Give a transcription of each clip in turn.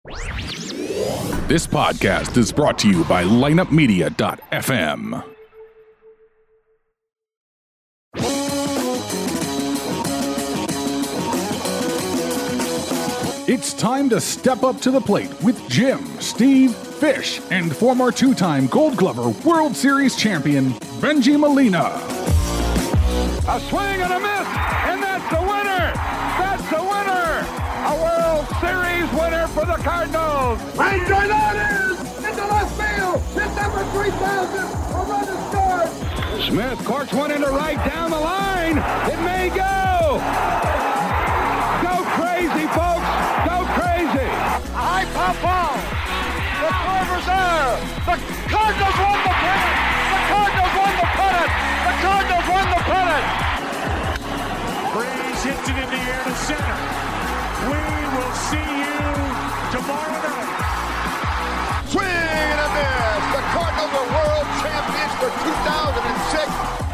This podcast is brought to you by lineupmedia.fm. It's time to step up to the plate with Jim, Steve, Fish, and former two-time Gold Glover World Series champion, Bengie Molina. A swing and a miss, and that's the winner! That's the winner! A World Series winner for the Cardinals! Right drive out is into left field! Hit number 3,000! A run is scored! Smith corks one into right down the line! It may go! Go crazy, folks! Go crazy! A high pop ball! The Corvers there! The Cardinals won the pennant! The Cardinals won the pennant! The Cardinals won the pennant! Breeze hits it in the air to center. We will see you tomorrow night. Swing and a miss! The Cardinals are world champions for 2006!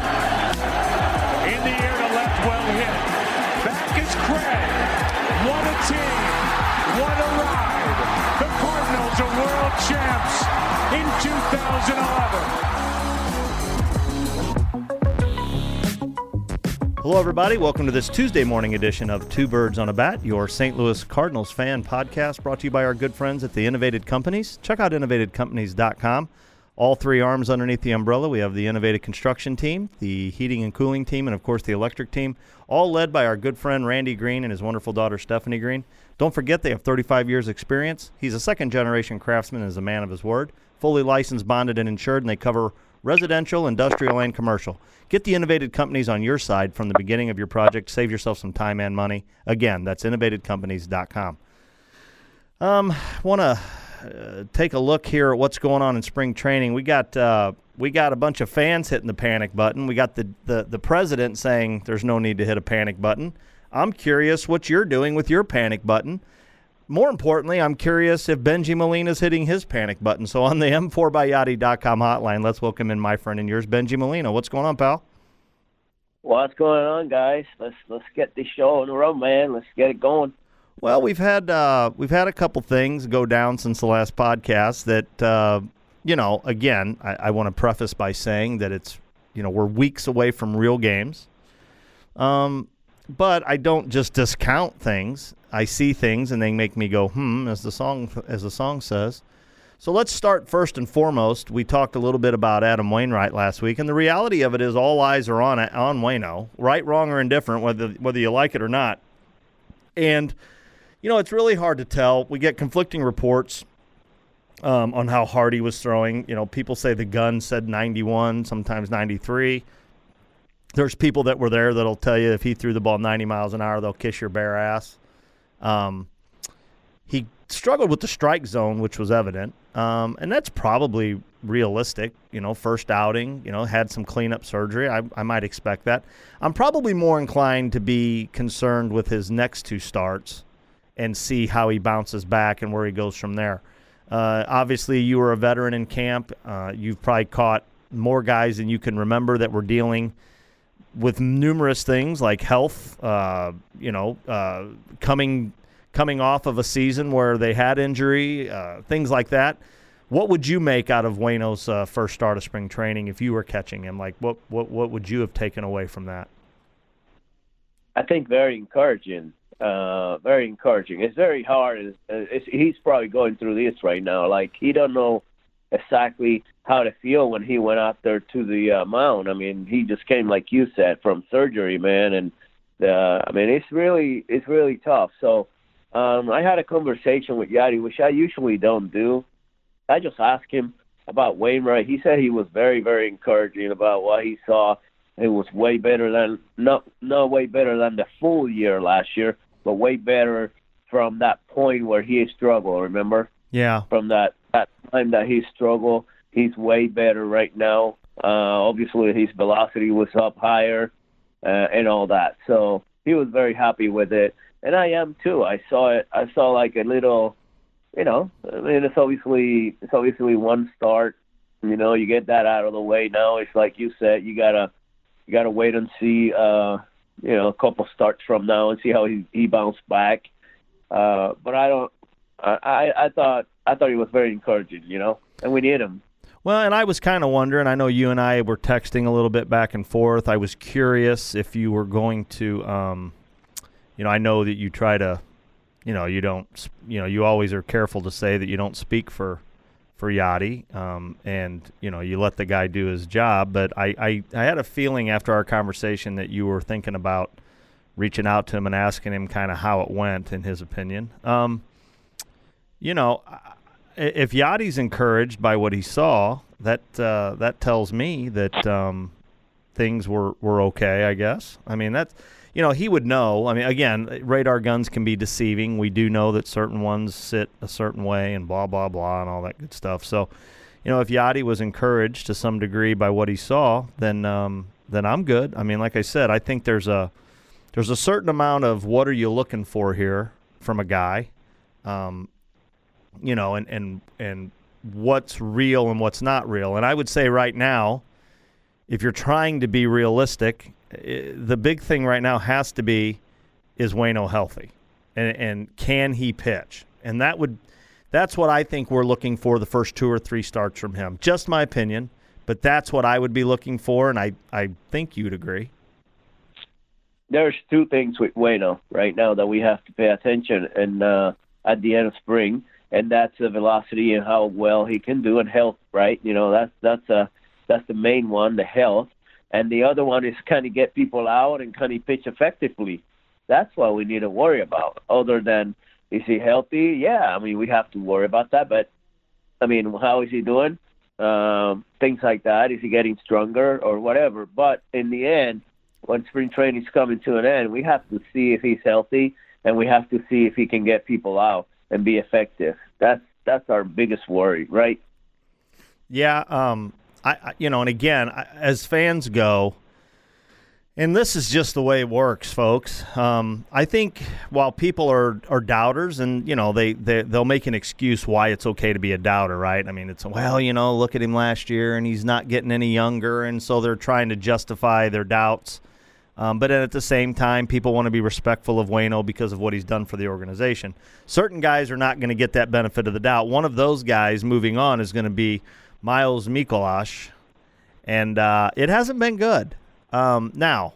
In the air to left, well hit. Back is Craig. What a team. What a ride. The Cardinals are world champs in 2011. Hello, everybody. Welcome to this Tuesday morning edition of Two Birds on a Bat, your St. Louis Cardinals fan podcast brought to you by our good friends at the Innovated Companies. Check out innovatedcompanies.com. All three arms underneath the umbrella. We have the Innovated Construction team, the heating and cooling team, and, of course, the electric team, all led by our good friend Randy Green and his wonderful daughter Stephanie Green. Don't forget they have 35 years experience. He's a second-generation craftsman and is a man of his word, fully licensed, bonded, and insured, and they cover residential, industrial, and commercial. Get the Innovated Companies on your side from the beginning of your project. Save yourself some time and money. Again, that's innovatedcompanies.com. Want to take a look here at what's going on in spring training. We got a bunch of fans hitting the panic button. We got the president saying there's no need to hit a panic button. I'm curious what you're doing with your panic button. More importantly, I'm curious if Bengie Molina's hitting his panic button. So on the M4byYachty.com hotline, let's welcome in my friend and yours, Bengie Molina. What's going on, pal? What's going on, guys? Let's get this show on the road, man. Let's get it going. Well, we've had a couple things go down since the last podcast that again, I want to preface by saying that it's we're weeks away from real games. But I don't just discount things. I see things and they make me go, as the song says. So let's start first and foremost. We talked a little bit about Adam Wainwright last week, and the reality of it is all eyes are on Waino, right, wrong, or indifferent, whether you like it or not. And it's really hard to tell. We get conflicting reports on how hard he was throwing. People say the gun said 91, sometimes 93. There's people that were there that'll tell you if he threw the ball 90 miles an hour, they'll kiss your bare ass. He struggled with the strike zone, which was evident, and that's probably realistic. First outing, had some cleanup surgery. I might expect that. I'm probably more inclined to be concerned with his next two starts and see how he bounces back and where he goes from there. Obviously, you were a veteran in camp. You've probably caught more guys than you can remember that were dealing with numerous things like health, coming off of a season where they had injury, things like that. What would you make out of Waino's first start of spring training if you were catching him? Like, what would you have taken away from that? I think very encouraging. Very encouraging. It's very hard. He's probably going through this right now. Like, he don't know exactly how to feel when he went out there to the mound. I mean, he just came, like you said, from surgery, man, and it's really tough. So I had a conversation with Yachty, which I usually don't do. I just asked him about Wainwright. He said he was very, very encouraging about what he saw. It was way better than not way better than the full year last year, but way better from that point where he struggled. Remember? Yeah. From that time that he struggled, he's way better right now. Obviously, his velocity was up higher and all that. So he was very happy with it, and I am too. I saw it. I saw like a little, it's obviously one start. You get that out of the way now. It's like you said, you gotta wait and see. A couple starts from now and see how he bounced back. But I I thought he was very encouraging, and we need him. Well, and I was kind of wondering, I know you and I were texting a little bit back and forth. I was curious if you were going to, I know that you try to, you don't, you always are careful to say that you don't speak for Yadi, and, you let the guy do his job. But I had a feeling after our conversation that you were thinking about reaching out to him and asking him kind of how it went, in his opinion. If Yadi's encouraged by what he saw, that tells me that things were okay, I guess. I mean, that's, he would know. I mean, again, radar guns can be deceiving. We do know that certain ones sit a certain way and blah, blah, blah, and all that good stuff. So, if Yadi was encouraged to some degree by what he saw, then I'm good. I mean, like I said, I think there's a certain amount of what are you looking for here from a guy, and what's real and what's not real. And I would say right now, if you're trying to be realistic, the big thing right now has to be, is Waino healthy? And can he pitch? And that's what I think we're looking for the first 2 or 3 starts from him. Just my opinion, but that's what I would be looking for, and I think you'd agree. There's 2 things with Waino right now that we have to pay attention and at the end of spring, and that's the velocity and how well he can do, and health, right? That's the main one, the health. And the other one is can he get people out and can he pitch effectively? That's what we need to worry about. Other than, is he healthy? Yeah, I mean, we have to worry about that. But, I mean, how is he doing? Things like that. Is he getting stronger or whatever? But in the end, when spring training is coming to an end, we have to see if he's healthy, and we have to see if he can get people out and be effective. That's our biggest worry, right? Yeah, and again, as fans go, and this is just the way it works, folks. I think while people are doubters, and they'll make an excuse why it's okay to be a doubter, right? I mean, it's look at him last year, and he's not getting any younger, and so they're trying to justify their doubts. But at the same time, people want to be respectful of Waino because of what he's done for the organization. Certain guys are not going to get that benefit of the doubt. One of those guys moving on is going to be Miles Mikolas, and it hasn't been good. Now,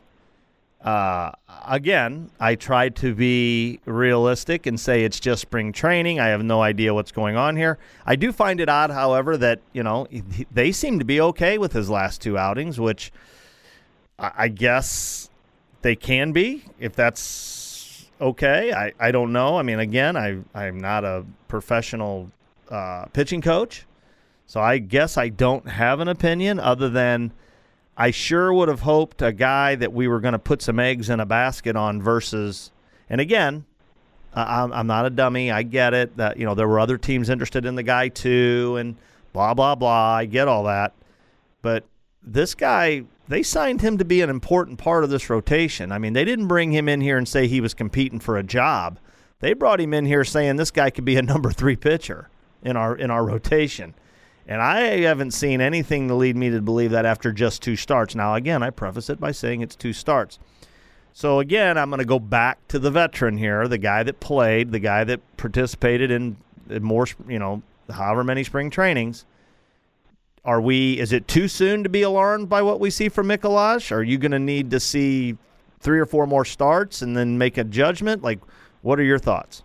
again, I tried to be realistic and say it's just spring training. I have no idea what's going on here. I do find it odd, however, that, they seem to be okay with his last 2 outings, which I guess they can be, if that's okay. I don't know. I mean, again, I'm not a professional pitching coach, so I guess I don't have an opinion other than I sure would have hoped a guy that we were going to put some eggs in a basket on versus, and again, I'm not a dummy. I get it that, there were other teams interested in the guy too and blah, blah, blah. I get all that. But this guy, they signed him to be an important part of this rotation. I mean, they didn't bring him in here and say he was competing for a job. They brought him in here saying this guy could be a number 3 pitcher in our rotation. And I haven't seen anything to lead me to believe that after just 2 starts. Now, again, I preface it by saying it's 2 starts. So, again, I'm going to go back to the veteran here, the guy that played, the guy that participated in more, however many spring trainings. Is it too soon to be alarmed by what we see from Mikolas? Are you going to need to see 3 or 4 more starts and then make a judgment? Like, what are your thoughts?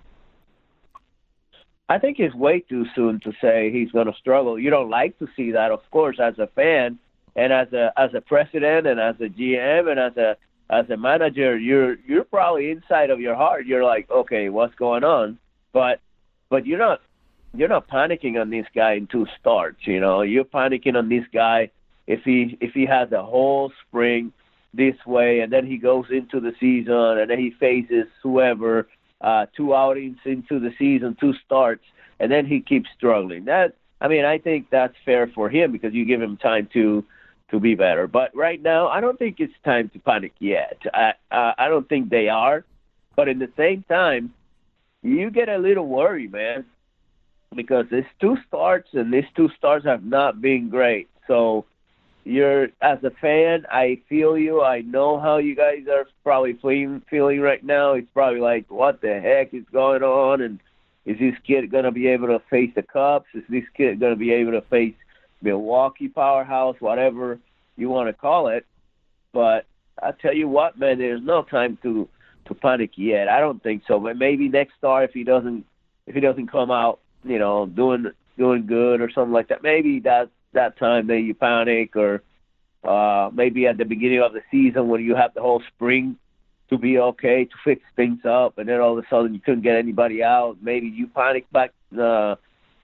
I think it's way too soon to say he's going to struggle. You don't like to see that, of course, as a fan and as a president and as a GM and as a manager. You're probably inside of your heart. You're like, okay, what's going on? But you're not panicking on this guy in 2 starts. You're panicking on this guy if he has a whole spring this way and then he goes into the season and then he faces whoever. 2 outings into the season, 2 starts, and then he keeps struggling. I think that's fair for him because you give him time to be better. But right now, I don't think it's time to panic yet. I don't think they are. But at the same time, you get a little worried, man, because it's 2 starts, and these 2 starts have not been great. So as a fan, I feel you. I know how you guys are probably feeling right now. It's probably like, what the heck is going on? And Is this kid going to be able to face the Cubs? Is this kid going to be able to face Milwaukee powerhouse, whatever you want to call it? But I tell you what, man, there's no time to panic yet. I don't think so. But maybe next start, if he doesn't come out, doing good or something like that, maybe that time that you panic, or maybe at the beginning of the season when you have the whole spring to be okay, to fix things up, and then all of a sudden you couldn't get anybody out. Maybe you panic back then.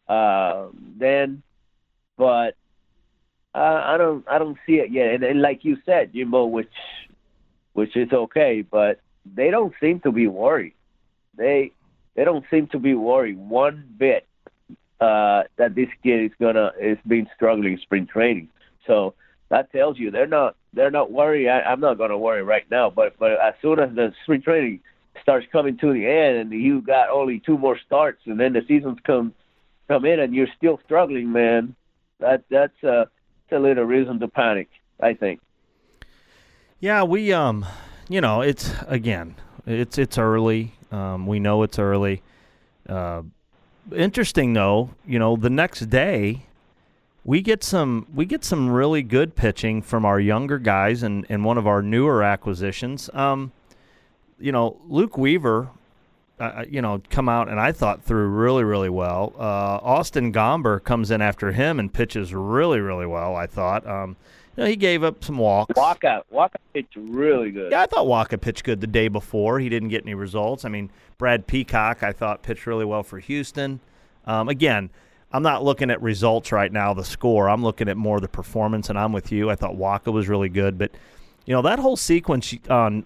But I don't see it yet. And like you said, Jimbo, which is okay, but they don't seem to be worried. They don't seem to be worried one bit that this kid is been struggling in spring training. So that tells you they're not worried. I'm not going to worry right now, but as soon as the spring training starts coming to the end and you got only 2 more starts and then the seasons come in and you're still struggling, man, that's a little reason to panic, I think. Yeah, we it's early. We know it's early. Interesting though, the next day we get some really good pitching from our younger guys and one of our newer acquisitions. Luke Weaver, come out and I thought threw really, really well. Austin Gomber comes in after him and pitches really, really well, I thought. He gave up some walks. Waka pitched really good. Yeah, I thought Waka pitched good the day before. He didn't get any results. I mean, Brad Peacock, I thought, pitched really well for Houston. Again, I'm not looking at results right now, the score. I'm looking at more the performance, and I'm with you. I thought Waka was really good. But, that whole sequence on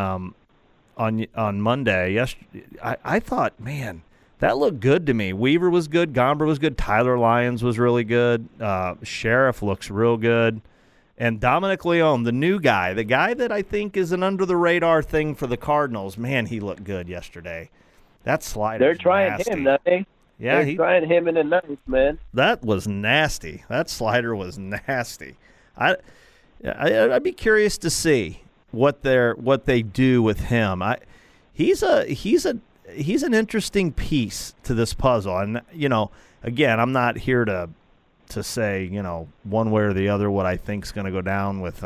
Monday, yesterday, I thought, man, that looked good to me. Weaver was good. Gomber was good. Tyler Lyons was really good. Sheriff looks real good. And Dominic Leone, the new guy, the guy that I think is an under-the-radar thing for the Cardinals, man, he looked good yesterday. That slider. They're trying nasty. him, don't they? Yeah, they're trying him in the ninth, man. That was nasty. That slider was nasty. I'd be curious to see what they do with him. He's an interesting piece to this puzzle. And again, I'm not here to say one way or the other what I think is going to go down with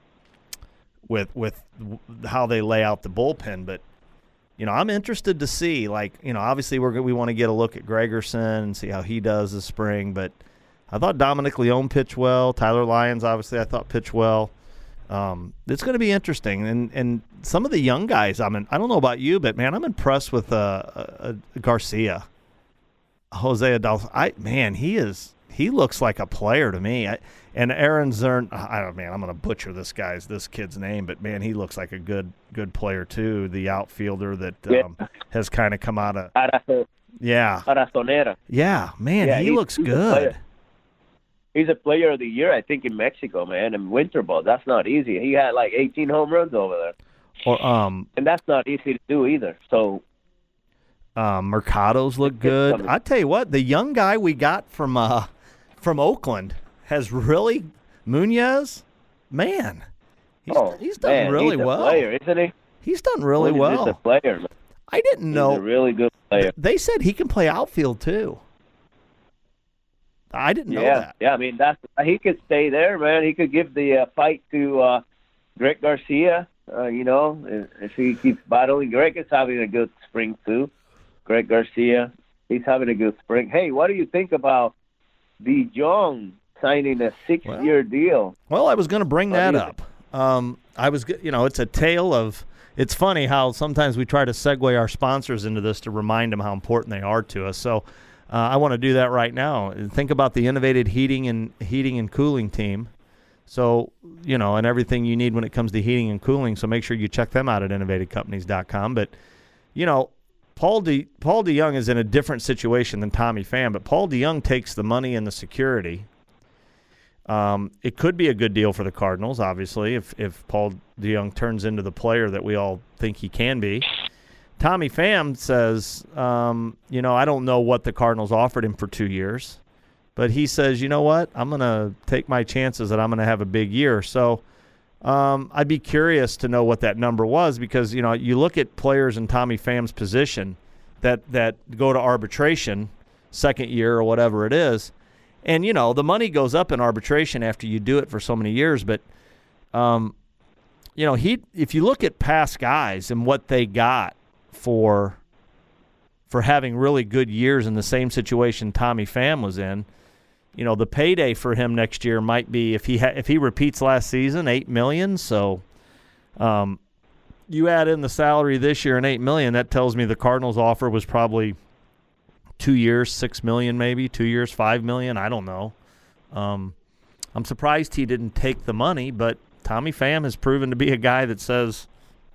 how they lay out the bullpen, but I'm interested to see, obviously we want to get a look at Gregerson and see how he does this spring, but I thought Dominic Leone pitched well. Tyler Lyons, obviously, I thought pitched well. It's going to be interesting, and some of the young guys, I don't know about you, but man, I'm impressed with Garcia, Jose Adolfo. He looks like a player to me. And Aaron Zern, I'm going to butcher this kid's name, but man, he looks like a good player too. The outfielder that has kind of come out of Arazonera. Yeah, man, he looks good. He's a player of the year, I think, in Mexico, man. And winter ball, that's not easy. He had 18 home runs over there. And that's not easy to do either. So. Mercado's look good. I tell you what, the young guy we got from Oakland has really Munoz. Man, he's done really well. He's a player, isn't he? He's done really well. He's a player, man. I didn't know. He's a really good player. They said he can play outfield too. I didn't know that. Yeah, I mean he could stay there, man. He could give the fight to Greg Garcia. If he keeps battling, Greg is having a good spring too. Greg Garcia, he's having a good spring. Hey, what do you think about DeJong signing a 6-year deal? Well, I was going to bring that up. It's a tale of. It's funny how sometimes we try to segue our sponsors into this to remind them how important they are to us. So I want to do that right now. Think about the Innovated Heating and Cooling team. So, and everything you need when it comes to heating and cooling. So make sure you check them out at innovatedcompanies.com. But, Paul DeJong is in a different situation than Tommy Pham, but Paul DeJong takes the money and the security. It could be a good deal for the Cardinals, obviously, if Paul DeJong turns into the player that we all think he can be. Tommy Pham says, I don't know what the Cardinals offered him for 2 years, but he says, you know what, I'm going to take my chances that I'm going to have a big year. So I'd be curious to know what that number was because, you look at players in Tommy Pham's position, that go to arbitration second year or whatever it is. And, you know, the money goes up in arbitration after you do it for so many years. But, you know, if you look at past guys and what they got for having really good years in the same situation Tommy Pham was in, you know, the payday for him next year might be, if he repeats last season, $8 million. So you add in the salary this year and $8 million, that tells me the Cardinals' offer was probably 2 years, $6 million maybe, 2 years, $5 million. I don't know. I'm surprised he didn't take the money, but Tommy Pham has proven to be a guy that says,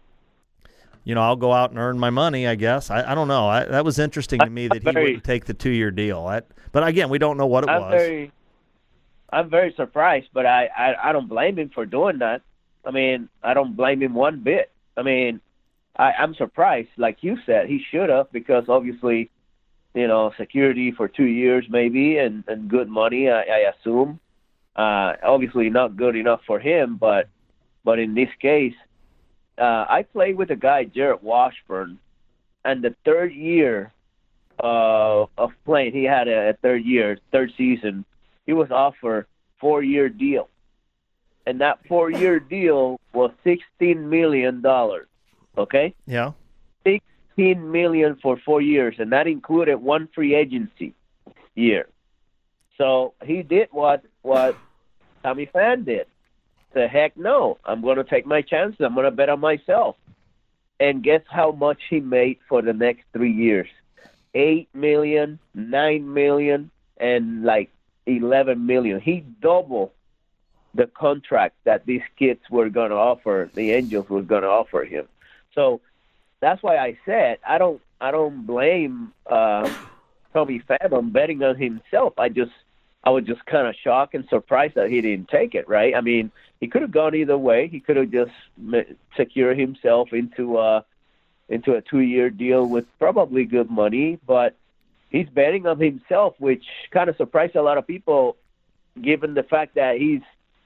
you know, I'll go out and earn my money, I guess. I don't know. That was interesting to me that he wouldn't take the 2-year deal. But, again, we don't know what it was. I'm very surprised, but I don't blame him for doing that. I mean, I don't blame him one bit. I mean, I'm surprised. Like you said, he should have, because obviously, you know, security for 2 years maybe and good money, I assume. Obviously not good enough for him, but in this case, I played with a guy, Jared Washburn, and the third year of playing, he had a third season, he was offered 4-year deal. And that 4-year deal was $16 million, okay? Yeah. $16 million for 4 years, and that included one free agency year. So he did what Tommy Pham did. Said, heck no, I'm going to take my chances. I'm going to bet on myself. And guess how much he made for the next 3 years? $8 million, $9 million, and like $11 million. He doubled the contract that these kids were going to offer, the Angels were going to offer him. So that's why I said I don't blame Tommy Pham on betting on himself. I was just kind of shocked and surprised that he didn't take it, right? I mean, he could have gone either way. He could have just secured himself into a 2-year deal with probably good money, but he's betting on himself, which kind of surprised a lot of people, given the fact that he's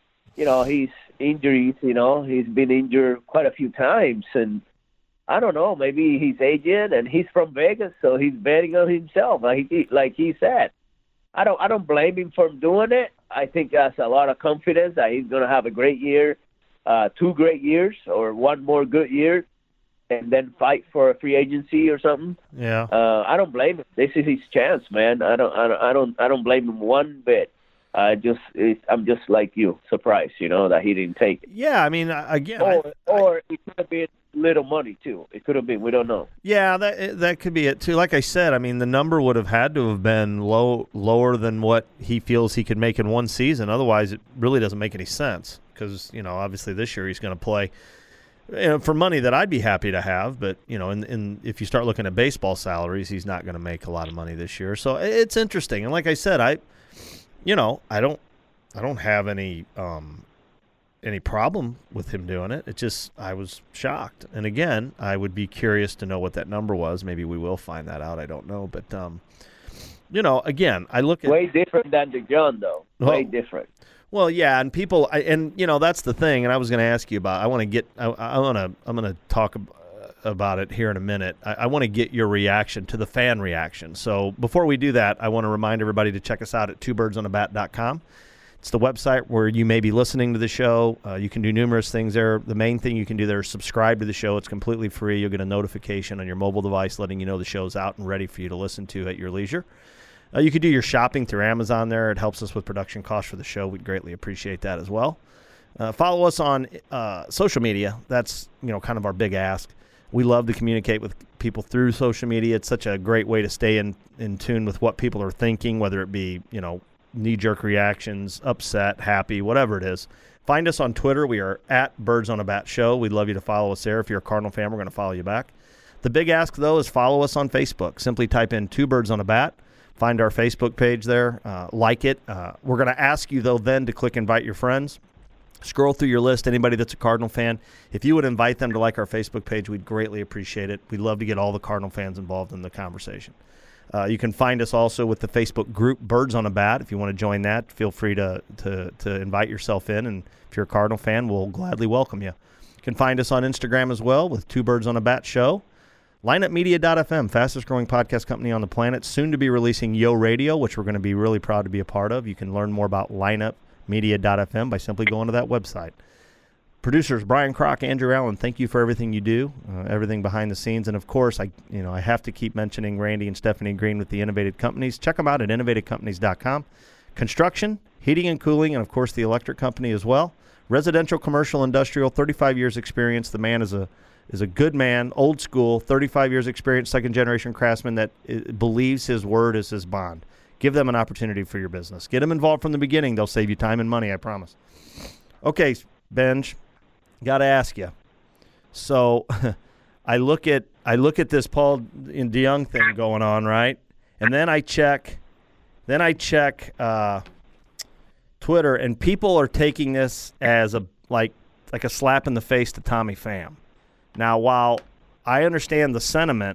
injuries, he's been injured quite a few times, and I don't know, maybe he's aging and he's from Vegas, so he's betting on himself, like he said. I don't blame him for doing it. I think that's a lot of confidence that he's going to have a great year, 2 great years, or 1 more good year, and then fight for a free agency or something. Yeah. I don't blame him. This is his chance, man. I don't blame him one bit. I'm just like you, surprised, that he didn't take it. Yeah, I mean, again, or it could have been little money too. It could have been. We don't know. Yeah, that could be it too. Like I said, I mean, the number would have had to have been lower than what he feels he could make in one season. Otherwise, it really doesn't make any sense because obviously this year he's going to play for money that I'd be happy to have. But if you start looking at baseball salaries, he's not going to make a lot of money this year. So it's interesting. And like I said, I don't have any problem with him doing it. It just, I was shocked. And again, I would be curious to know what that number was. Maybe we will find that out. I don't know. But, again, I look at... Way different than DeJohn, though. Way different. Well, yeah, and people, that's the thing. And I was going to ask you about, I'm going to talk about it here in a minute. I want to get your reaction to the fan reaction. So before we do that, I want to remind everybody to check us out at twobirdsonthebat.com. It's the website where you may be listening to the show. You can do numerous things there. The main thing you can do there is subscribe to the show. It's completely free. You'll get a notification on your mobile device letting you know the show's out and ready for you to listen to at your leisure. You can do your shopping through Amazon there. It helps us with production costs for the show. We'd greatly appreciate that as well. Follow us on social media. That's kind of our big ask. We love to communicate with people through social media. It's such a great way to stay in tune with what people are thinking, whether it be, knee-jerk reactions, upset, happy, whatever it is. Find us on Twitter. We are at Birds on a Bat Show. We'd love you to follow us there. If you're a Cardinal fan, we're going to follow you back. The big ask, though, is follow us on Facebook. Simply type in 2 Birds on a Bat. Find our Facebook page there. Like it. We're going to ask you, though, then to click invite your friends. Scroll through your list. Anybody that's a Cardinal fan, if you would invite them to like our Facebook page, we'd greatly appreciate it. We'd love to get all the Cardinal fans involved in the conversation. You can find us also with the Facebook group Birds on a Bat. If you want to join that, feel free to invite yourself in. And if you're a Cardinal fan, we'll gladly welcome you. You can find us on Instagram as well with 2 Birds on a Bat Show. LineUpMedia.fm, fastest growing podcast company on the planet, soon to be releasing Yo Radio, which we're going to be really proud to be a part of. You can learn more about LineUpMedia.fm by simply going to that website. Producers Brian Kroc, Andrew Allen, thank you for everything you do, everything behind the scenes. And, of course, I have to keep mentioning Randy and Stephanie Green with the Innovative Companies. Check them out at innovativecompanies.com. Construction, heating and cooling, and, of course, the electric company as well. Residential, commercial, industrial, 35 years experience. The man is a good man, old school, 35 years experience, second-generation craftsman that believes his word is his bond. Give them an opportunity for your business. Get them involved from the beginning. They'll save you time and money, I promise. Okay, Benj, got to ask you. So I look at this Paul DeJong thing going on, right? And then I check Twitter, and people are taking this as a slap in the face to Tommy Pham. Now, while I understand the sentiment,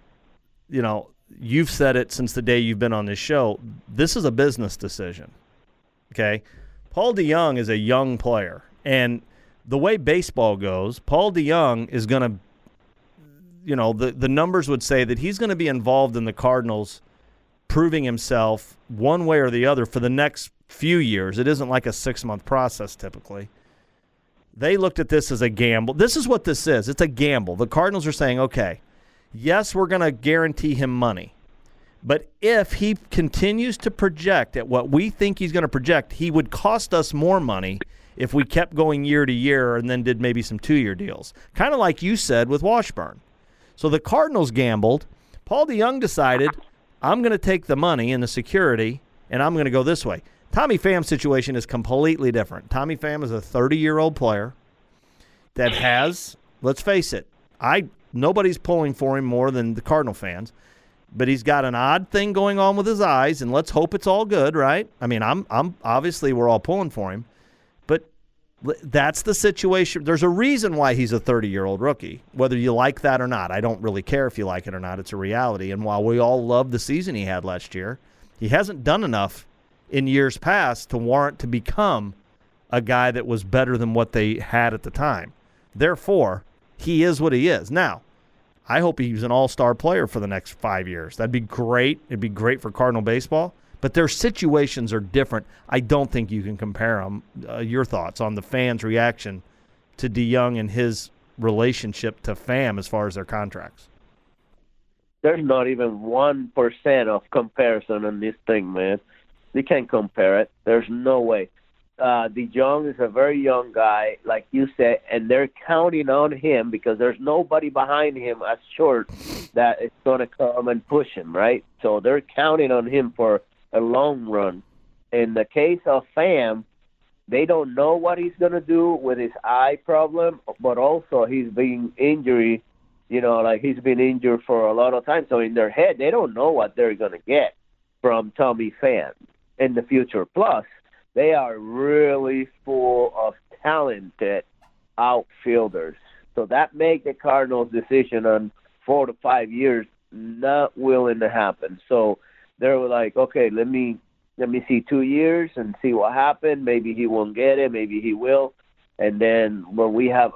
you've said it since the day you've been on this show, this is a business decision, okay? Paul DeJong is a young player, and the way baseball goes, Paul DeJong is going to, the numbers would say that he's going to be involved in the Cardinals proving himself one way or the other for the next few years. It isn't like a 6-month process typically. They looked at this as a gamble. This is what this is. It's a gamble. The Cardinals are saying, okay, yes, we're going to guarantee him money. But if he continues to project at what we think he's going to project, he would cost us more money if we kept going year to year and then did maybe some 2-year deals. Kind of like you said with Washburn. So the Cardinals gambled. Paul DeJong decided, I'm going to take the money and the security, and I'm going to go this way. Tommy Pham's situation is completely different. Tommy Pham is a 30-year-old player that has, let's face it, nobody's pulling for him more than the Cardinal fans, but he's got an odd thing going on with his eyes, and let's hope it's all good, right? I mean, I'm obviously we're all pulling for him, but that's the situation. There's a reason why he's a 30-year-old rookie, whether you like that or not. I don't really care if you like it or not. It's a reality, and while we all love the season he had last year, he hasn't done enough in years past to warrant to become a guy that was better than what they had at the time. Therefore, he is what he is. Now, I hope he's an all-star player for the next 5 years. That'd be great. It'd be great for Cardinal baseball. But their situations are different. I don't think you can compare them. Your thoughts on the fans' reaction to DeJong and his relationship to Pham as far as their contracts? There's not even 1% of comparison on this thing, man. You can't compare it. There's no way. DeJong is a very young guy, like you said, and they're counting on him because there's nobody behind him as short that is going to come and push him, right? So they're counting on him for a long run. In the case of Pham, they don't know what he's going to do with his eye problem, but also he's being injured, he's been injured for a lot of time. So in their head, they don't know what they're going to get from Tommy Pham in the future. Plus, they are really full of talented outfielders. So that makes the Cardinals' decision on 4 to 5 years not willing to happen. So they were like, okay, let me see 2 years and see what happens. Maybe he won't get it. Maybe he will. And then we have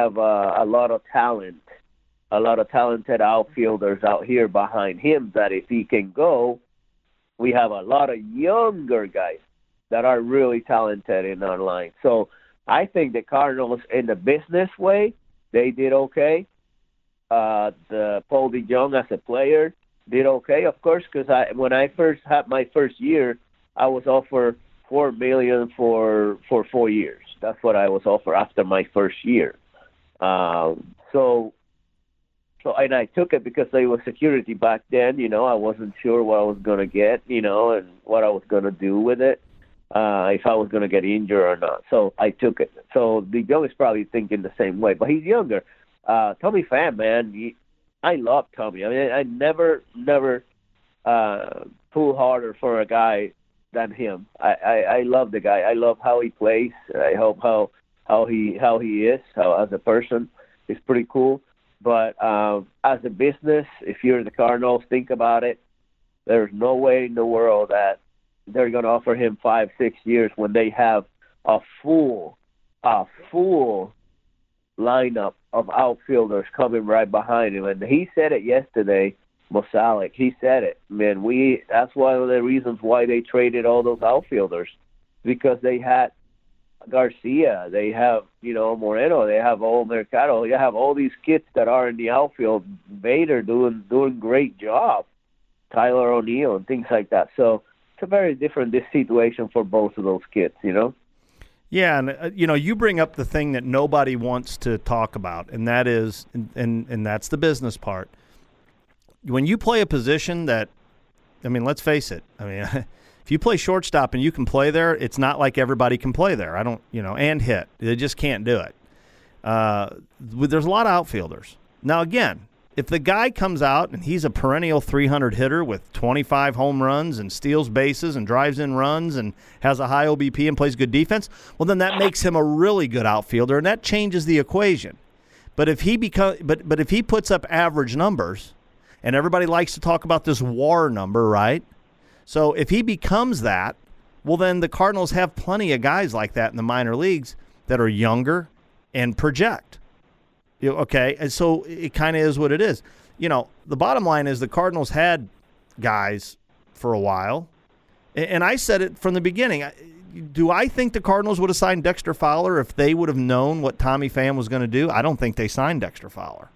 a lot of talent, a lot of talented outfielders out here behind him that if he can go, we have a lot of younger guys that are really talented in our line. So I think the Cardinals, in the business way, they did okay. The Paul DeJong as a player did okay, of course, because when I first had my first year, I was offered $4 million for 4 years. That's what I was offered after my first year. And I took it because there was security back then. I wasn't sure what I was going to get, and what I was going to do with it, if I was going to get injured or not. So I took it. So DeJong is probably thinking the same way, but he's younger. Tommy Pham, man, I love Tommy. I mean, I never pull harder for a guy than him. I love the guy. I love how he plays. I hope how he is as a person. It's pretty cool. But as a business, if you're the Cardinals, think about it. There's no way in the world that they're going to offer him 5-6 years when they have a full lineup of outfielders coming right behind him. And he said it yesterday, Mozeliak. He said it. Man, that's one of the reasons why they traded all those outfielders, because they had Garcia, they have, Moreno, they have old Mercado, they have all these kids that are in the outfield. Vader doing great job, Tyler O'Neill and things like that. So it's a very different situation for both of those kids, Yeah, and you bring up the thing that nobody wants to talk about, and that is, and that's the business part. When you play a position that, let's face it. If you play shortstop and you can play there, it's not like everybody can play there. And hit. They just can't do it. There's a lot of outfielders. Now, again, if the guy comes out and he's a perennial 300 hitter with 25 home runs and steals bases and drives in runs and has a high OBP and plays good defense, well, then that makes him a really good outfielder, and that changes the equation. But if he if he puts up average numbers, and everybody likes to talk about this WAR number, right? So if he becomes that, well, then the Cardinals have plenty of guys like that in the minor leagues that are younger and project. Okay, and so it kind of is what it is. The bottom line is the Cardinals had guys for a while, and I said it from the beginning. Do I think the Cardinals would have signed Dexter Fowler if they would have known what Tommy Pham was going to do? I don't think they signed Dexter Fowler.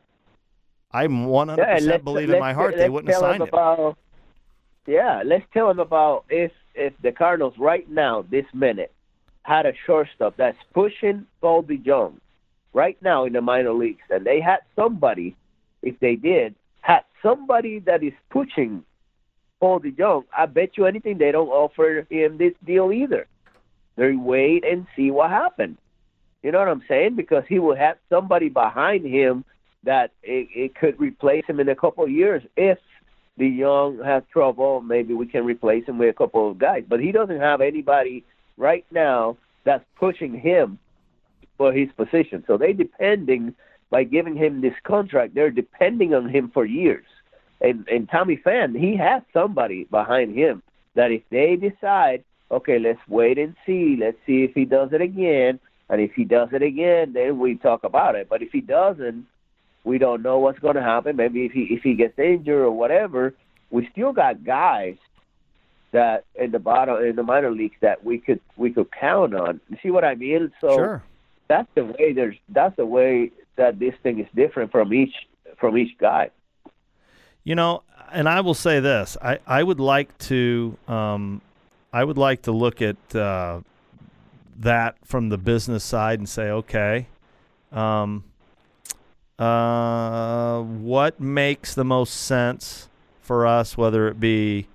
I 100% believe in my heart they wouldn't have signed him. Yeah, let's tell him about if the Cardinals right now, this minute, had a shortstop that's pushing Paul DeJong right now in the minor leagues, and they had somebody, if they had somebody that is pushing Paul DeJong, I bet you anything they don't offer him this deal either. They wait and see what happens. You know what I'm saying? Because he will have somebody behind him that it could replace him in a couple of years. If DeJong has trouble, maybe we can replace him with a couple of guys. But he doesn't have anybody right now that's pushing him for his position. So by giving him this contract, they're depending on him for years. And Tommy Pham, he has somebody behind him that if they decide, okay, let's wait and see, let's see if he does it again, and if he does it again, then we talk about it. But if he doesn't, we don't know what's going to happen. Maybe if he gets injured or whatever, we still got guys that in the minor leagues that we could count on. You see what I mean? So sure. That's the way that this thing is different from each guy. And I will say this: I would like to look at that from the business side and say, okay. What makes the most sense for us, whether it be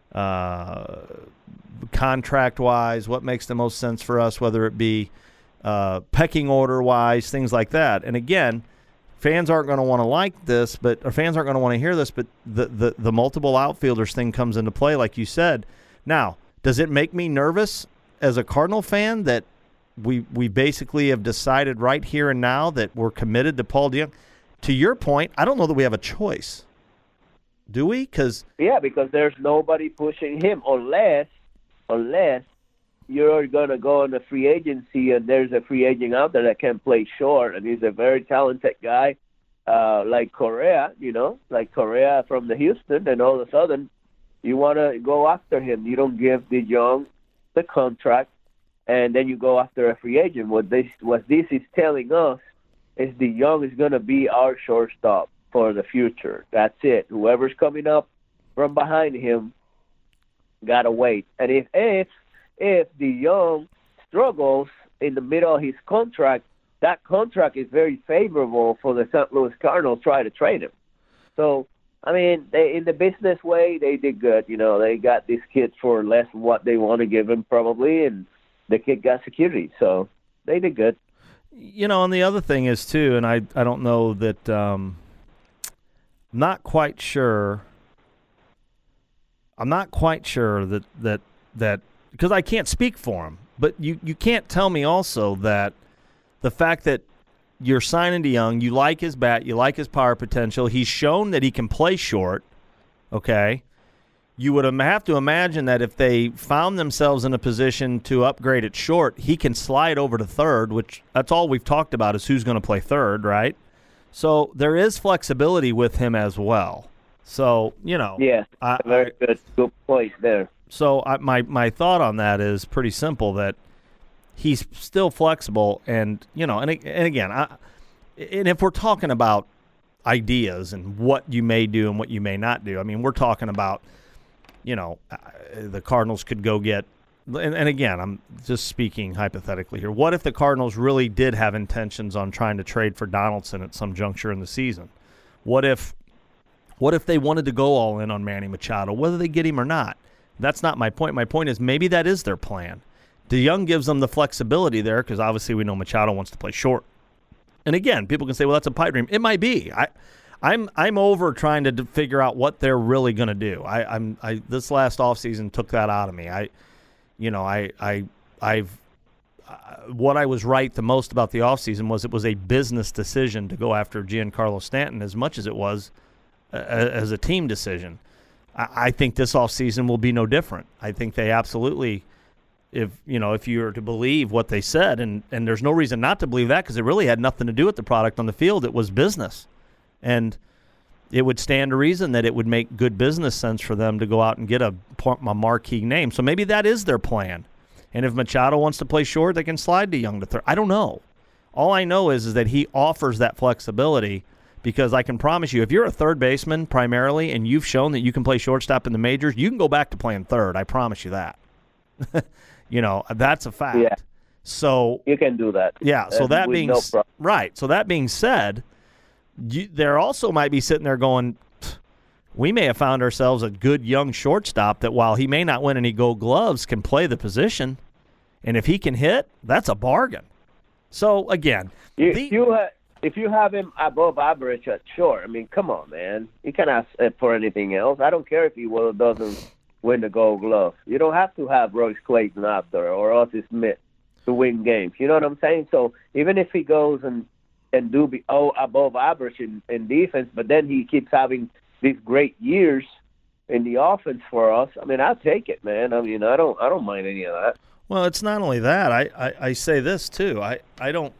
contract-wise, what makes the most sense for us, whether it be pecking order-wise, things like that. And again, fans aren't going to want to like this, or fans aren't going to want to hear this, but the multiple outfielders thing comes into play, like you said. Now, does it make me nervous as a Cardinal fan that we basically have decided right here and now that we're committed to Paul DeJong? To your point, I don't know that we have a choice. Do we? Because there's nobody pushing him unless you're going to go on a free agency and there's a free agent out there that can play short and he's a very talented guy like Correa, like Correa from the Houston, and all of a sudden you want to go after him. You don't give DeJong the contract, and then you go after a free agent. What this is telling us is DeJong is going to be our shortstop for the future. That's it. Whoever's coming up from behind him got to wait. And if DeJong struggles in the middle of his contract, that contract is very favorable for the St. Louis Cardinals try to trade him. So, they, in the business way, they did good. They got this kid for less than what they want to give him probably, and the kid got security. So they did good. And the other thing is, too, and I don't know that I'm not quite sure that because I can't speak for him, but you can't tell me also that the fact that you're signing DeJong, you like his bat, you like his power potential, he's shown that he can play short, okay? you would have to imagine that if they found themselves in a position to upgrade at short, he can slide over to third, which that's all we've talked about is who's going to play third, right? So there is flexibility with him as well. So, Yeah, very good point there. So my thought on that is pretty simple, that he's still flexible, and and again, and if we're talking about ideas and what you may do and what you may not do, I mean, we're talking about, the Cardinals could go get, and again, I'm just speaking hypothetically here. What if the Cardinals really did have intentions on trying to trade for Donaldson at some juncture in the season? What if they wanted to go all in on Manny Machado, whether they get him or not? That's not my point. My point is maybe that is their plan. DeYoung gives them the flexibility there because obviously we know Machado wants to play short. And again, people can say, well, that's a pipe dream. It might be. I'm over trying to figure out what they're really going to do. This last offseason took that out of me. What I was right the most about the offseason was it was a business decision to go after Giancarlo Stanton as much as it was as a team decision. I think this offseason will be no different. I think they absolutely, if you were to believe what they said, and there's no reason not to believe that because it really had nothing to do with the product on the field. It was business. And it would stand to reason that it would make good business sense for them to go out and get a marquee name. So maybe that is their plan. And if Machado wants to play short, they can slide DeYoung to third. I don't know. All I know is that he offers that flexibility, because I can promise you, if you're a third baseman primarily and you've shown that you can play shortstop in the majors, you can go back to playing third. I promise you that. That's a fact. Yeah. So you can do that. Yeah. So that being right. So that being said, there also might be sitting there going, we may have found ourselves a good young shortstop that, while he may not win any Gold Gloves, can play the position, and if he can hit, that's a bargain. So again, if you have him above average at short, I mean, come on, man. You can't ask for anything else. I don't care if he doesn't win the Gold Glove. You don't have to have Royce Clayton after or Ozzie Smith to win games. You know what I'm saying? So even if he goes and do above average in defense, but then he keeps having these great years in the offense for us, I mean, I'll take it, man. I mean, I don't mind any of that. Well, it's not only that. I say this too. I don't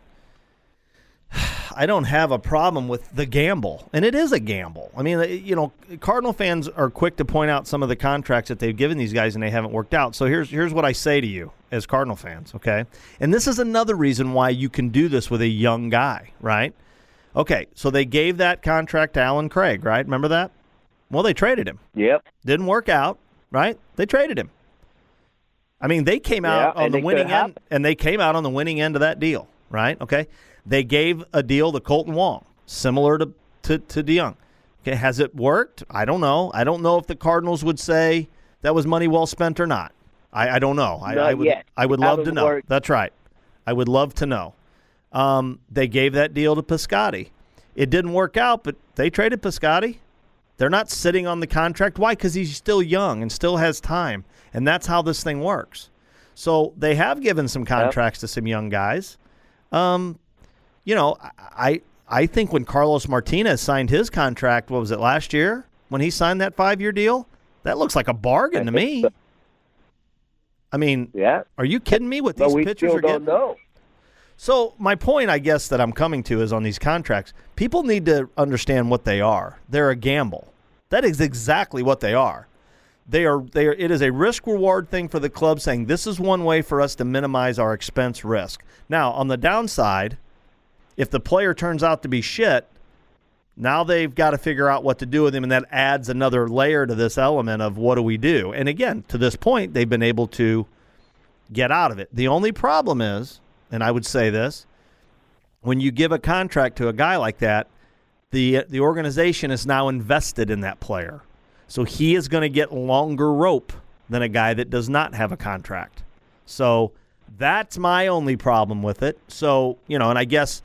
have a problem with the gamble, and it is a gamble. I mean, Cardinal fans are quick to point out some of the contracts that they've given these guys and they haven't worked out. So here's what I say to you as Cardinal fans, okay? And this is another reason why you can do this with a young guy, right? Okay, so they gave that contract to Alan Craig, right? Remember that? Well, they traded him. Yep. Didn't work out, right? They traded him. I mean, they came out on the winning end, and they came out on the winning end of that deal, right? Okay. They gave a deal to Colton Wong, similar to DeYoung. Okay, has it worked? I don't know. I don't know if the Cardinals would say that was money well spent or not. I don't know. I would love to know. Worked. That's right. I would love to know. They gave that deal to Piscotty. It didn't work out, but they traded Piscotty. They're not sitting on the contract. Why? Because he's still young and still has time, and that's how this thing works. So they have given some contracts to some young guys. I think when Carlos Martinez signed his contract, what was it, last year? When he signed that 5-year deal? That looks like a bargain to me. I mean, are you kidding me what these pitchers are getting? Know. So my point, I guess, that I'm coming to is on these contracts, people need to understand what they are. They're a gamble. That is exactly what they are. They are. It is a risk-reward thing for the club, saying this is one way for us to minimize our expense risk. Now, on the downside, if the player turns out to be shit, now they've got to figure out what to do with him, and that adds another layer to this element of what do we do? And again, to this point, they've been able to get out of it. The only problem is, and I would say this, when you give a contract to a guy like that, the organization is now invested in that player. So he is going to get longer rope than a guy that does not have a contract. So that's my only problem with it. So, and I guess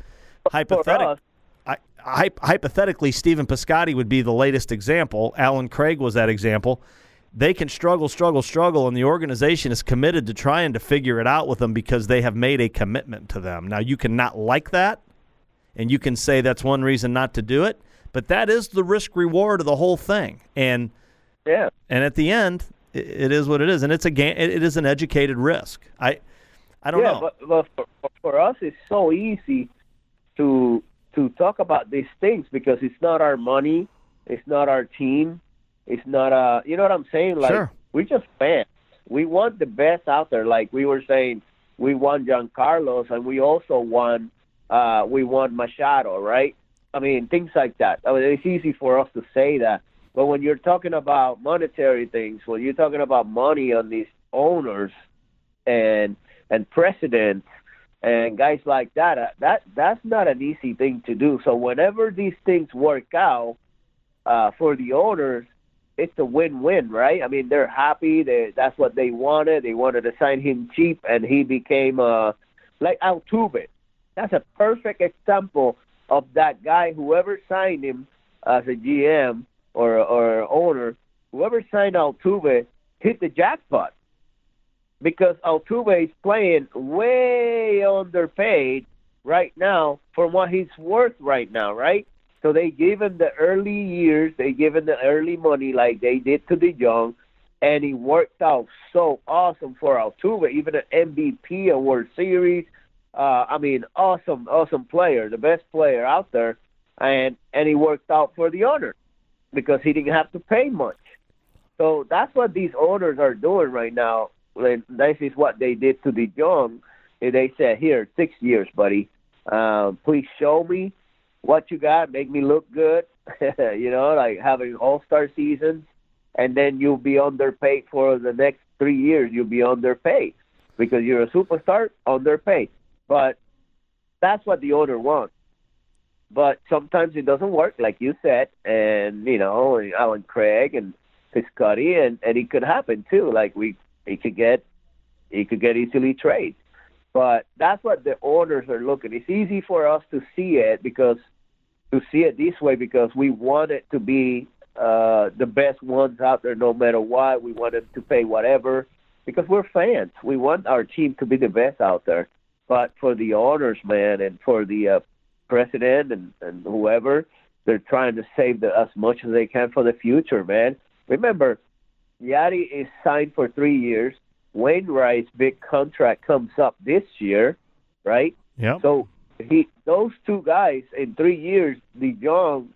hypothetically, Stephen Piscotty would be the latest example. Alan Craig was that example. They can struggle, and the organization is committed to trying to figure it out with them because they have made a commitment to them. Now, you can not like that, and you can say that's one reason not to do it, but that is the risk-reward of the whole thing. And Yeah. And at the end, it is what it is, and it's a game. It is an educated risk. I don't know. But for us, it's so easy to talk about these things because it's not our money, it's not our team, it's not you know what I'm saying? Like, sure. We're just fans. We want the best out there. Like we were saying, we won Giancarlo, and we also won Machado, right? I mean, things like that. I mean, it's easy for us to say that. But when you're talking about monetary things, when you're talking about money on these owners and presidents and guys like that, that's not an easy thing to do. So whenever these things work out for the owners, it's a win-win, right? I mean, they're happy. That's what they wanted. They wanted to sign him cheap, and he became like Altuve. That's a perfect example of that guy. Whoever signed him as a GM or owner, whoever signed Altuve hit the jackpot because Altuve is playing way underpaid right now for what he's worth right now, right? So they gave him the early years, they gave him the early money like they did to DeJong, and he worked out so awesome for Altuve, even an MVP, a World Series. I mean, awesome player, the best player out there, and he worked out for the owner because he didn't have to pay much. So that's what these owners are doing right now. This is what they did to DeJong. They said, here, 6 years, buddy. Please show me what you got, make me look good, you know, like having all-star seasons, and then you'll be underpaid for the next 3 years. You'll be underpaid because you're a superstar, underpaid. But that's what the owner wants. But sometimes it doesn't work, like you said, and, you know, Alan Craig and Piscotty, and it could happen too. Like he could get easily traded. But that's what the owners are looking. It's easy for us to see it this way because we want it to be the best ones out there no matter what. We want them to pay whatever because we're fans. We want our team to be the best out there. But for the owners, man, and for the president and whoever, they're trying to save as much as they can for the future, man. Remember, Yadi is signed for 3 years. Wainwright's big contract comes up this year, right? Yeah. So those two guys in 3 years, DeJong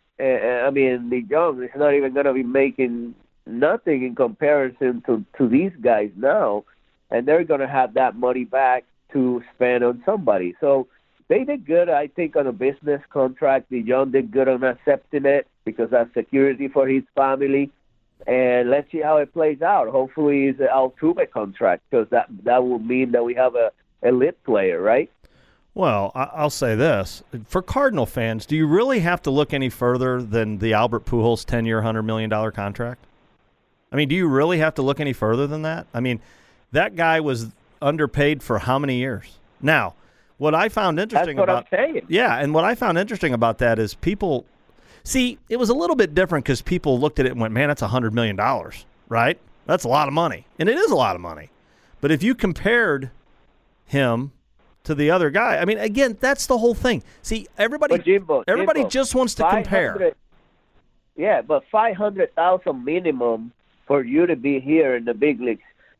is not even going to be making nothing in comparison to these guys now, and they're going to have that money back to spend on somebody. So they did good, I think, on a business contract. DeJong did good on accepting it because that's security for his family. And let's see how it plays out. Hopefully it's an Altuve contract because that will mean that we have a elite player, right? Well, I'll say this. For Cardinal fans, do you really have to look any further than the Albert Pujols 10-year, $100 million contract? I mean, do you really have to look any further than that? I mean, that guy was underpaid for how many years? Now, what I found interesting I'm saying. Yeah, and what I found interesting about that is people – see, it was a little bit different because people looked at it and went, man, that's $100 million, right? That's a lot of money. And it is a lot of money. But if you compared him to the other guy, I mean, again, that's the whole thing. See, everybody just wants to compare. Yeah, but $500,000 minimum for you to be here in the big leagues.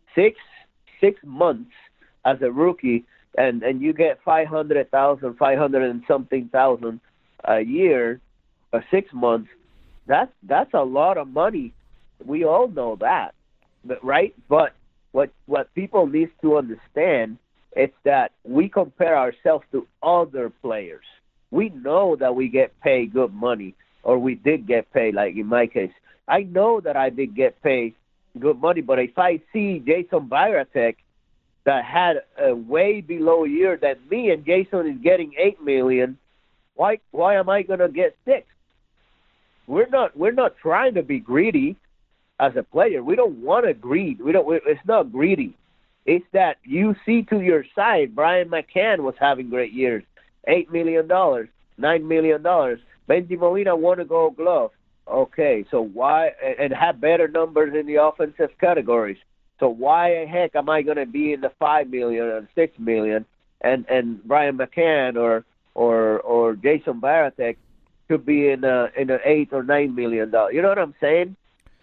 Six months as a rookie, and you get 500,000, 500 and something thousand a year, 6 months. That's a lot of money. We all know that, right? But what people need to understand is that we compare ourselves to other players. We know that we get paid good money, or we did get paid. Like in my case, I know that I did get paid good money, but if I see Jason Varitek that had a way below year than me, and Jason is getting $8 million, why am I gonna get $6? We're not trying to be greedy as a player. We don't want to greed. It's not greedy. It's that you see to your side. Brian McCann was having great years, $8 million, $9 million. Benji Molina won a Gold Glove. Okay, so why and have better numbers in the offensive categories? So why the heck am I going to be in the $5 million or $6 million, and Brian McCann or Jason Varitek could be in an $8 or $9 million? You know what I'm saying?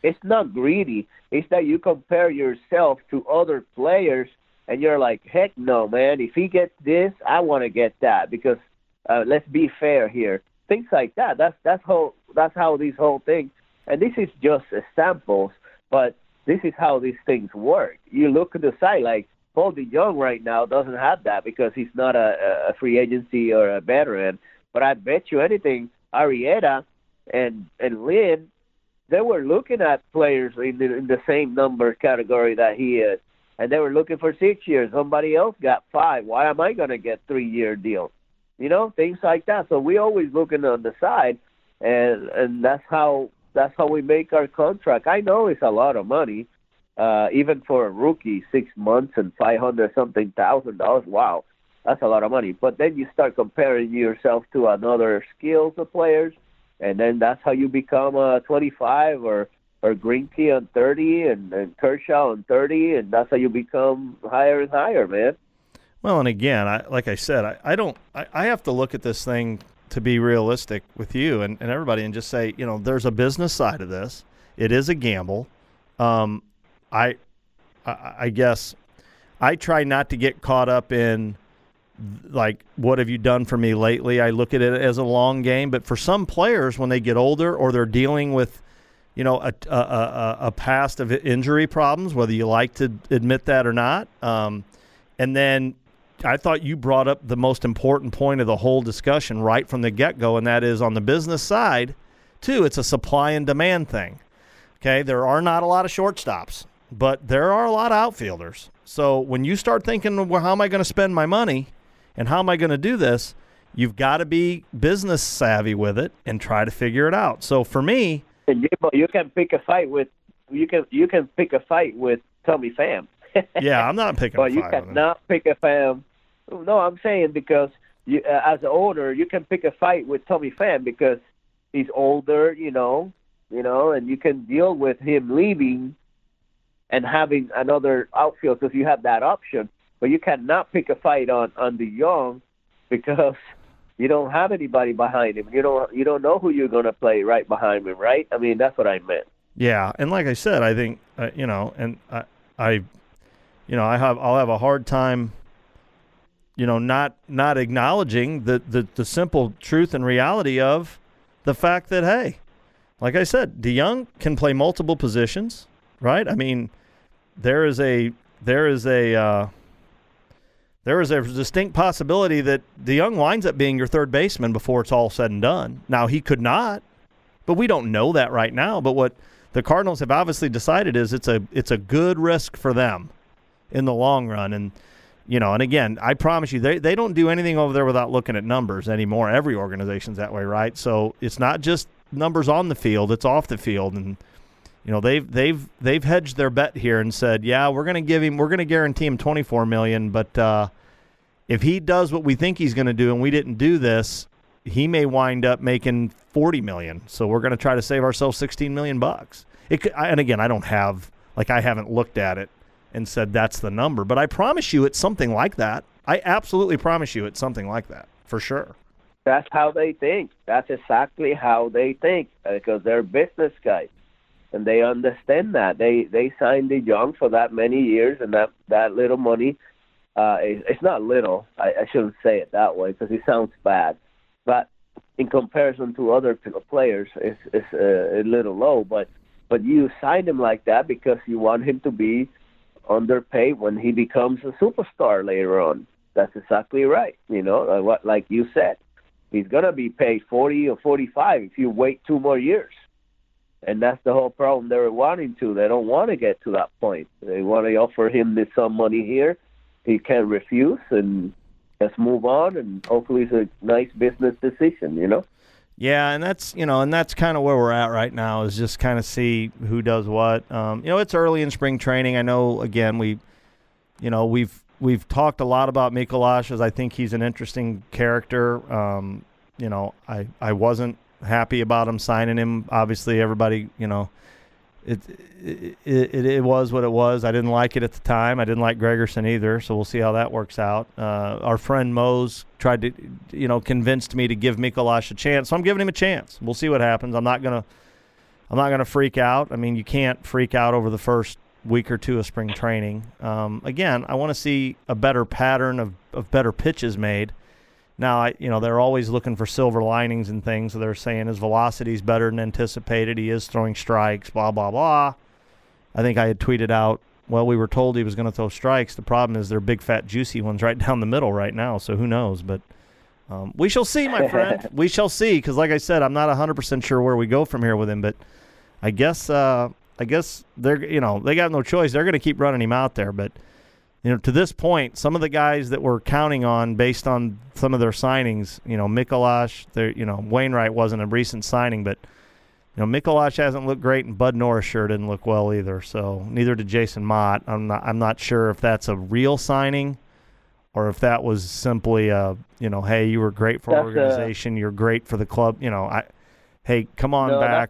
it's not greedy. It's that you compare yourself to other players, and you're like, heck no, man. If he gets this, I want to get that because let's be fair here. Things like that. That's how this whole thing. And this is just samples, but this is how these things work. You look at the side like Paul DeJong right now doesn't have that because he's not a free agency or a veteran. But I bet you anything, Arrieta and Lynn, they were looking at players in the same number category that he is, and they were looking for 6 years. Somebody else got 5. Why am I going to get 3-year deal? You know, things like that. So we always looking on the side, and that's how we make our contract. I know it's a lot of money, even for a rookie, 6 months and $500-something thousand. Wow, that's a lot of money. But then you start comparing yourself to another skills of players, and then that's how you become 25 or Greinke on 30 and Kershaw on 30, and that's how you become higher and higher, man. Well, and again, I have to look at this thing to be realistic with you and everybody and just say, you know, there's a business side of this. It is a gamble. I guess I try not to get caught up in, like, what have you done for me lately? I look at it as a long game. But for some players, when they get older or they're dealing with, you know, a past of injury problems, whether you like to admit that or not, and then I thought you brought up the most important point of the whole discussion right from the get-go, and that is on the business side, too, it's a supply and demand thing. Okay, there are not a lot of shortstops, but there are a lot of outfielders. So when you start thinking, well, how am I going to spend my money and how am I going to do this, you've got to be business savvy with it and try to figure it out. So for me, you can pick a fight with Tommy Pham. Yeah, I'm not picking a fight. But you cannot pick a Pham. No, I'm saying because as an owner, you can pick a fight with Tommy Pham because he's older, you know, and you can deal with him leaving and having another outfield because you have that option. But you cannot pick a fight on DeJong because you don't have anybody behind him. You don't know who you're going to play right behind him, right? I mean, that's what I meant. Yeah, and like I said, I think I'll have a hard time, not acknowledging the simple truth and reality of the fact that, hey, like I said, DeJong can play multiple positions, right? I mean, there is a distinct possibility that DeJong winds up being your third baseman before it's all said and done. Now, he could not, but we don't know that right now. But what the Cardinals have obviously decided is it's a good risk for them in the long run. And, and again, I promise you, they don't do anything over there without looking at numbers anymore. Every organization's that way, right? So it's not just numbers on the field, it's off the field. And, they've hedged their bet here and said, yeah, we're going to guarantee him $24 million, but if he does what we think he's going to do and we didn't do this, he may wind up making $40 million. So we're going to try to save ourselves $16 million. And again, I haven't looked at it and said that's the number, but I promise you it's something like that. I absolutely promise you it's something like that for sure. That's how they think. That's exactly how they think because they're business guys. And they understand that. They signed DeJong for that many years and that little money. It's not little. I shouldn't say it that way because it sounds bad. But in comparison to other players, it's a little low. But you signed him like that because you want him to be underpaid when he becomes a superstar later on. That's exactly right. Like you said, he's going to be paid 40 or 45 if you wait 2 more years. And that's the whole problem they're wanting to. They don't want to get to that point. They want to offer him some money here. He can't refuse, and let's move on, and hopefully it's a nice business decision, Yeah, and that's kind of where we're at right now is just kind of see who does what. It's early in spring training. I know, again, we've talked a lot about Mikolas as I think he's an interesting character. I wasn't happy about him signing him. Obviously, everybody, it was what it was. I didn't like it at the time. I didn't like Gregerson either, so we'll see how that works out. Our friend Mose tried to, convinced me to give Mikolas a chance, so I'm giving him a chance. We'll see what happens. I'm not I'm not going to freak out. I mean, you can't freak out over the first week or two of spring training. Again, I want to see a better pattern of better pitches made. Now, they're always looking for silver linings and things. So they're saying his velocity is better than anticipated. He is throwing strikes, blah, blah, blah. I think I had tweeted out, well, we were told he was going to throw strikes. The problem is they're big, fat, juicy ones right down the middle right now, so who knows. But we shall see, my friend. We shall see, because like I said, I'm not 100% sure where we go from here with him. But I guess they're, they got no choice. They're going to keep running him out there. But, to this point, some of the guys that we're counting on based on some of their signings, Mikuláš, Wainwright wasn't a recent signing, but Mikuláš hasn't looked great, and Bud Norris sure didn't look well either. So neither did Jason Mott. I'm not sure if that's a real signing or if that was simply hey, you were great for our organization, you're great for the club. Hey, come on back.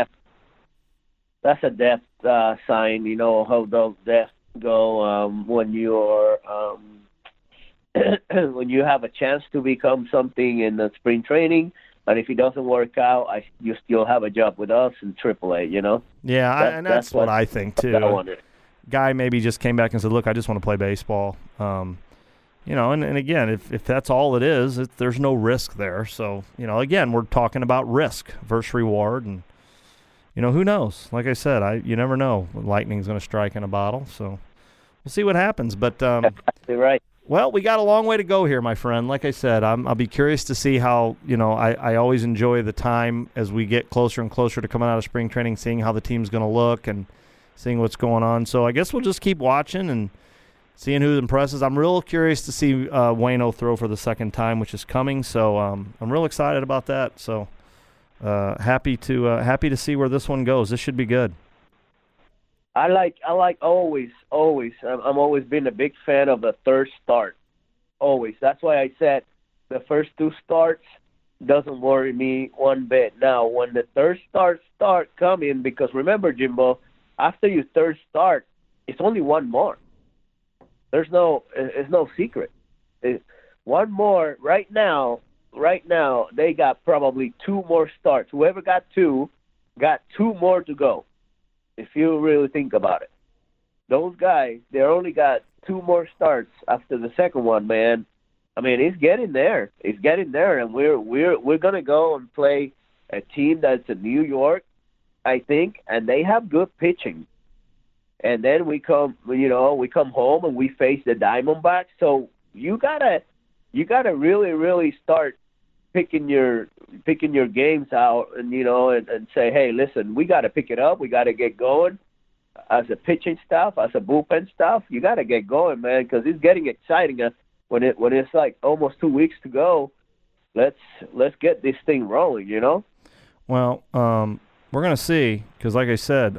That's a depth sign. How those depths go when you are when you have a chance to become something in the spring training. And if it doesn't work out, you still have a job with us in AAA, Yeah, that's what I think, too. Guy maybe just came back and said, look, I just want to play baseball. And again, if that's all it is, there's no risk there. So, again, we're talking about risk versus reward. And, who knows? Like I said, you never know when lightning's going to strike in a bottle. So we'll see what happens. But You're right. Well, we got a long way to go here, my friend. Like I said, I'll be curious to see how, I always enjoy the time as we get closer and closer to coming out of spring training, seeing how the team's going to look and seeing what's going on. So I guess we'll just keep watching and seeing who impresses. I'm real curious to see Waino throw for the second time, which is coming. So I'm real excited about that. So happy to see where this one goes. This should be good. I like always. I'm always been a big fan of the third start. Always. That's why I said the first two starts doesn't worry me one bit. Now, when the third start coming, because remember, Jimbo, after your third start, it's only one more. It's no secret. One more right now. They got probably two more starts. Whoever got two more to go. If you really think about it, those guys, they only got two more starts after the second one, man. I mean, it's getting there. And we're gonna go and play a team that's in New York, I think, and they have good pitching. And then we come home and we face the Diamondbacks. So you gotta really, really start picking your games out and and say, hey, listen, we got to pick it up. We got to get going as a pitching staff, as a bullpen staff. You got to get going, man, because it's getting exciting. When it's like almost 2 weeks to go, let's get this thing rolling. Well, we're gonna see, because like I said,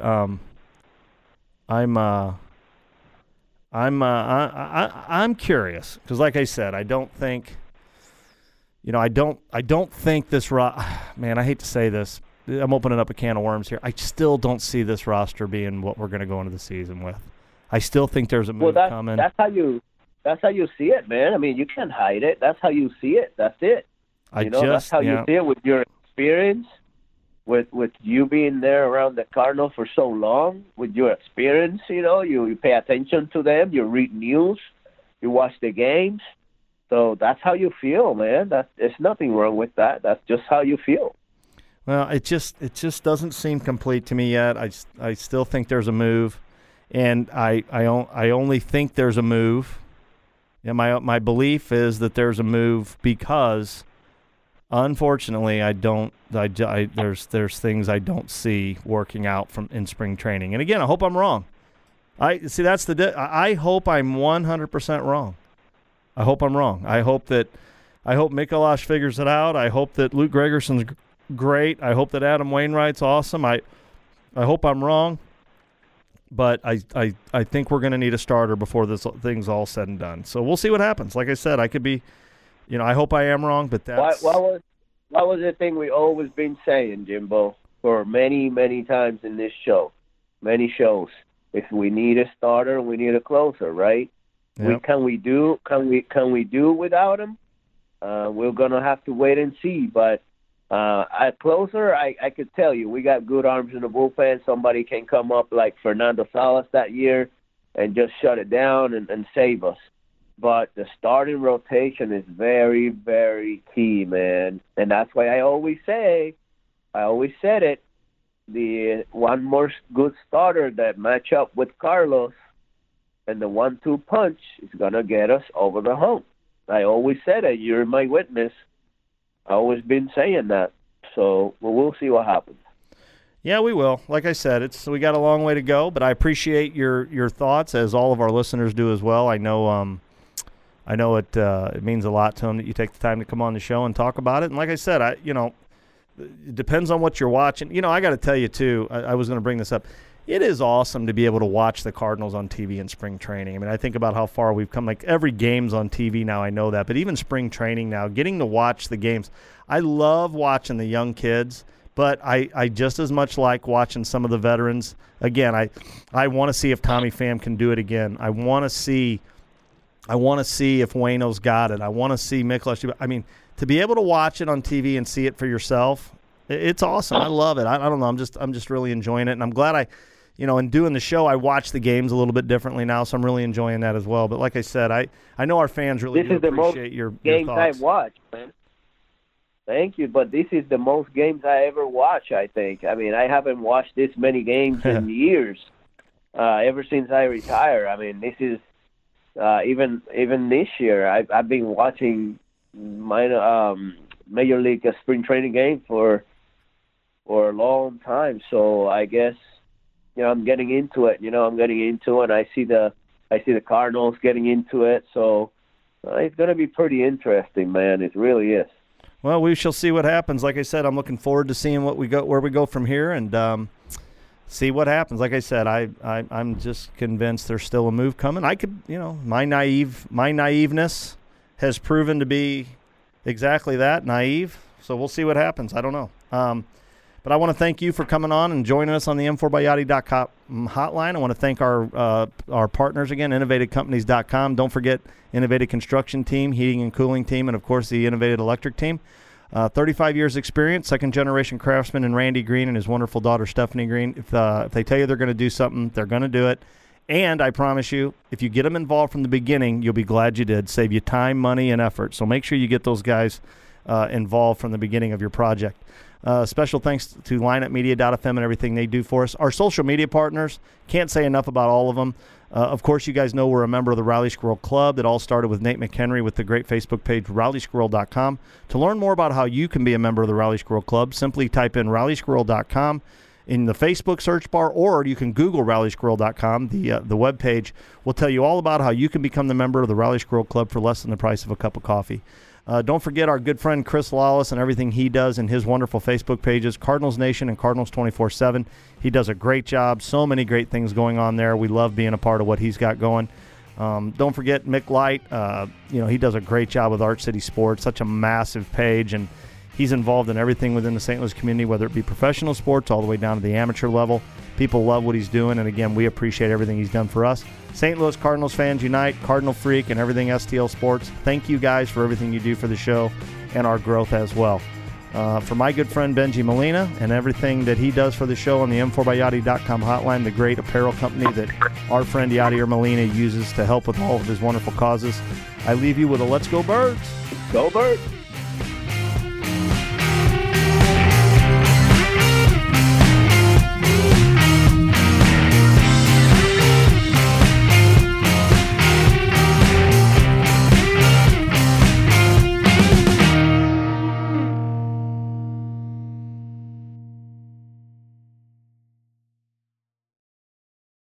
I'm curious, because like I said, I don't think. I don't think this man, I hate to say this. I'm opening up a can of worms here. I still don't see this roster being what we're going to go into the season with. I still think there's a move coming. That's how you see it, man. I mean, you can't hide it. That's how you see it. That's it. That's how you see it with your experience, with you being there around the Cardinals for so long, with your experience, you pay attention to them, you read news, you watch the games. So that's how you feel, man. There's nothing wrong with that. That's just how you feel. Well, it just doesn't seem complete to me yet. I still think there's a move, and I only think there's a move. And my belief is that there's a move because, unfortunately, there's things I don't see working out in spring training. And again, I hope I'm wrong. I hope I'm 100% wrong. I hope I'm wrong. I hope Mikuláš figures it out. I hope that Luke Gregerson's great. I hope that Adam Wainwright's awesome. I hope I'm wrong, but I think we're going to need a starter before this thing's all said and done. So we'll see what happens. Like I said, I could be, I hope I am wrong, but that's what was the thing we always been saying, Jimbo, for many, many times in this show, many shows. If we need a starter, we need a closer, right? Yep. Can we do without him? We're gonna have to wait and see. But At closer, I could tell you we got good arms in the bullpen. Somebody can come up like Fernando Salas that year and just shut it down and save us. But the starting rotation is very, very key, man. And that's why I always said it, the one more good starter that match up with Carlos and the 1-2 punch is going to get us over the hump. I always said it. You're my witness. I've always been saying that. So we'll see what happens. Yeah, we will. Like I said, we got a long way to go, but I appreciate your thoughts, as all of our listeners do as well. I know it means a lot to them that you take the time to come on the show and talk about it. And like I said, it depends on what you're watching. I got to tell you too. I was going to bring this up. It is awesome to be able to watch the Cardinals on TV in spring training. I mean, I think about how far we've come. Like, every game's on TV now, I know that. But even spring training now, getting to watch the games. I love watching the young kids, but I just as much like watching some of the veterans. Again, I want to see if Tommy Pham can do it again. I want to see if Waino's got it. I want to see Miklos. I mean, to be able to watch it on TV and see it for yourself, it's awesome. I love it. I don't know. I'm just really enjoying it, and I'm glad in doing the show, I watch the games a little bit differently now, so I'm really enjoying that as well. But like I said, I know our fans really do appreciate your thoughts. This is the most games I've watched, man. Thank you, but this is the most games I ever watch, I think. I mean, I haven't watched this many games in years, ever since I retired. I mean, this is even this year. I've been watching my Major League spring training game for a long time. So I guess I'm getting into it. And I see the Cardinals getting into it. So it's going to be pretty interesting, man. It really is. Well, we shall see what happens. Like I said, I'm looking forward to seeing where we go from here, and see what happens. Like I said, I'm just convinced there's still a move coming. I could, my naiveness has proven to be exactly that, naive. So we'll see what happens. I don't know. But I want to thank you for coming on and joining us on the M4byYachty.com hotline. I want to thank our partners again, InnovatedCompanies.com. Don't forget Innovated Construction Team, Heating and Cooling Team, and, of course, the Innovated Electric Team. 35 years experience, second-generation craftsman in Randy Green and his wonderful daughter Stephanie Green. If they tell you they're going to do something, they're going to do it. And I promise you, if you get them involved from the beginning, you'll be glad you did. Save you time, money, and effort. So make sure you get those guys involved from the beginning of your project. Special thanks to lineupmedia.fm and everything they do for us. Our social media partners, can't say enough about all of them. Of course, you guys know we're a member of the Raleigh Squirrel Club. It all started with Nate McHenry with the great Facebook page, RaleighSquirrel.com. To learn more about how you can be a member of the Raleigh Squirrel Club, simply type in RaleighSquirrel.com in the Facebook search bar, or you can Google RaleighSquirrel.com. The web page will tell you all about how you can become the member of the Raleigh Squirrel Club for less than the price of a cup of coffee. Don't forget our good friend Chris Lawless and everything he does in his wonderful Facebook pages, Cardinals Nation and Cardinals 24/7. He does a great job. So many great things going on there. We love being a part of what he's got going. Don't forget Mick Light. He does a great job with Arch City Sports, such a massive page, and he's involved in everything within the St. Louis community, whether it be professional sports all the way down to the amateur level. People love what he's doing, and again, we appreciate everything he's done for us. St. Louis Cardinals fans unite, Cardinal Freak, and everything STL Sports. Thank you guys for everything you do for the show and our growth as well. For my good friend Benji Molina and everything that he does for the show on the M4byYachty.com hotline, the great apparel company that our friend Yadier Molina uses to help with all of his wonderful causes, I leave you with a Let's Go Birds. Go Birds.